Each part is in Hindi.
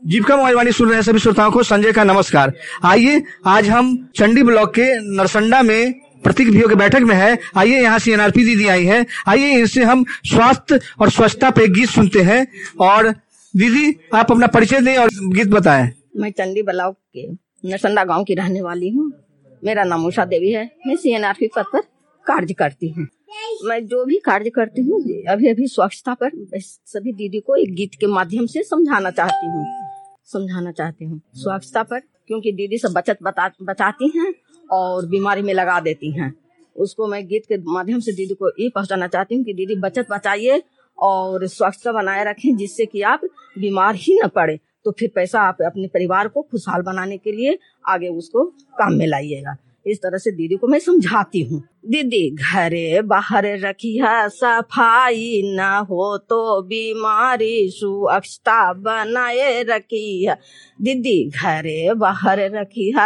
जीविका मोबाइल वाणी सुन रहे हैं सभी श्रोताओं को संजय का नमस्कार। आइए आज हम चंडी ब्लॉक के नरसंडा में प्रतीक भैया की बैठक में है। आइए यहाँ सीएनआरपी दीदी आई है। आइए इनसे हम स्वास्थ्य और स्वच्छता पे गीत सुनते हैं। और दीदी आप अपना परिचय दें और गीत बताएं। मैं चंडी ब्लॉक के नरसंडा गांव की रहने वाली हूँ। मेरा नाम उषा देवी है। मैं सीएनआरपी पद पर कार्य करती हूँ। मैं जो भी कार्य करती हूँ अभी स्वच्छता पर सभी दीदी को एक गीत के माध्यम से समझाना चाहती हूँ स्वच्छता पर, क्योंकि दीदी सब बचत बचाती हैं और बीमारी में लगा देती हैं। उसको मैं गीत के माध्यम से दीदी को ये पहुंचाना चाहती हूँ कि दीदी बचत बचाइए और स्वच्छता बनाए रखें, जिससे कि आप बीमार ही न पड़े। तो फिर पैसा आप अपने परिवार को खुशहाल बनाने के लिए आगे उसको काम में लाइएगा। इस तरह से दीदी को मैं समझाती हूँ। दीदी घरे बाहर रखिया सफाई, न हो तो बीमारी सुअक्षता बनाए रखिया। दीदी घरे बाहर रखिया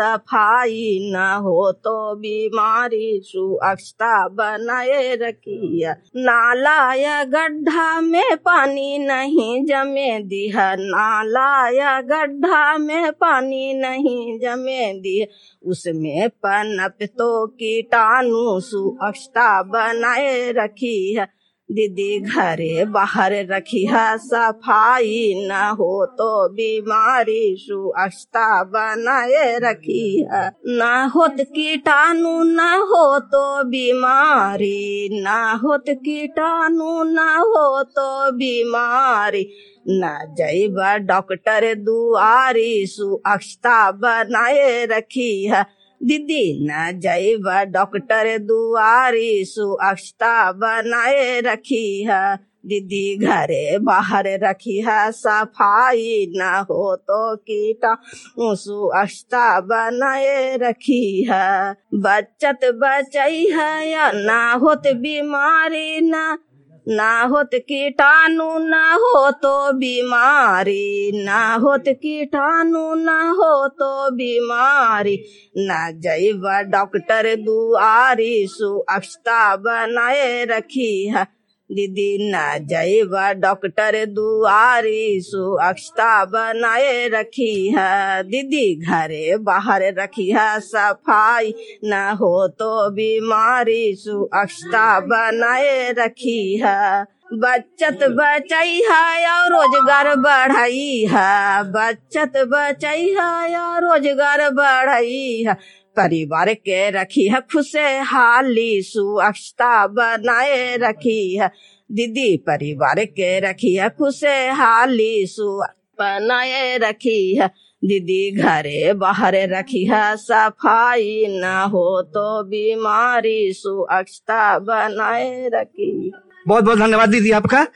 सफाई, न हो तो बीमारी सुअक्षता बनाए रखिया। नाला या गड्ढा में पानी नहीं जमे दिया, नाला या गड्ढा में पानी नहीं जमे दिया। उसमें पनप तो कीटाणु सुअक्षता बनाए रखी है। दीदी घरे बाहर रखी है सफाई, न हो तो बीमारी सुअक्षता बनाए रखी है। न होत कीटाणु न हो तो बीमारी, न होत कीटाणु न हो तो बीमारी। न जैब डॉक्टर दुआरी सुअक्षता बनाए रखी है। दीदी न जैब डॉक्टर दुआरी सुअक्षता बनाए रखी है। दीदी घरे बाहर रखी है सफाई, न हो तो कीटाणु सुअक्षता बनाए रखी है। बचत बचाई है या ना होत बीमारी, ना होत कीटाणु न हो तो बीमारी, ना होत कीटाणु न हो तो बीमारी। न जैब डॉक्टर दुआरी सुअक्षता बनाए रखी है। दीदी न जैब डॉक्टर दुआरी सुअक्षता बनाए रखी है। दीदी घरे बाहर रखी है सफाई, न हो तो बीमारी सुअक्षता बनाए रखी है। बचत बचाई है और रोजगार बढ़ाई है, बचत बचाई है और रोजगार बढ़ाई है। परिवार के रखी है खुशहाली सुअक्षता बनाए रखी है। दीदी परिवार के रखी है खुशहाली सुअक्षता बनाए रखी है। दीदी घरे बाहर रखी है सफाई, न हो तो बीमारी सुअक्षता बनाए रखी है। बहुत बहुत धन्यवाद दीदी आपका।